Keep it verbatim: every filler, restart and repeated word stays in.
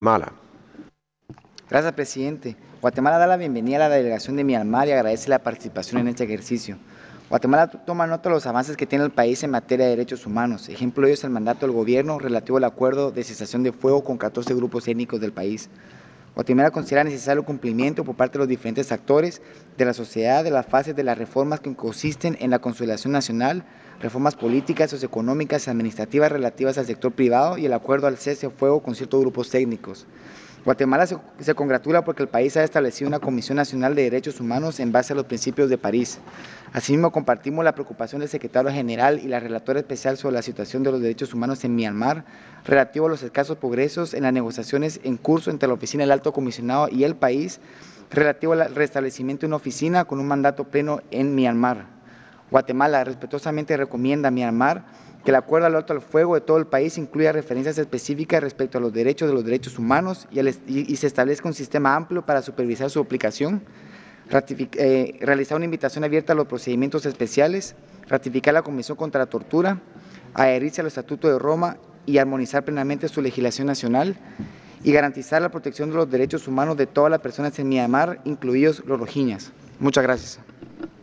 Mala. Gracias, presidente. Guatemala da la bienvenida a la delegación de Myanmar y agradece la participación en este ejercicio. Guatemala toma nota de los avances que tiene el país en materia de derechos humanos. Ejemplo de ello es el mandato del gobierno relativo al acuerdo de cesación de fuego con catorce grupos étnicos del país. Guatemala considera necesario el cumplimiento por parte de los diferentes actores de la sociedad de las fases de las reformas que consisten en la consolidación nacional, reformas políticas, socioeconómicas y administrativas relativas al sector privado y el acuerdo al cese de fuego con ciertos grupos técnicos. Guatemala se, se congratula porque el país ha establecido una Comisión Nacional de Derechos Humanos en base a los principios de París. Asimismo, compartimos la preocupación del secretario general y la relatora especial sobre la situación de los derechos humanos en Myanmar, relativo a los escasos progresos en las negociaciones en curso entre la Oficina del Alto Comisionado y el país, relativo al restablecimiento de una oficina con un mandato pleno en Myanmar. Guatemala respetuosamente recomienda a Myanmar que el acuerdo al alto al fuego de todo el país incluya referencias específicas respecto a los derechos de los derechos humanos y, el, y, y se establezca un sistema amplio para supervisar su aplicación, ratific, eh, realizar una invitación abierta a los procedimientos especiales, ratificar la Convención contra la Tortura, adherirse al Estatuto de Roma y armonizar plenamente su legislación nacional y garantizar la protección de los derechos humanos de todas las personas en Myanmar, incluidos los rohingyas. Muchas gracias.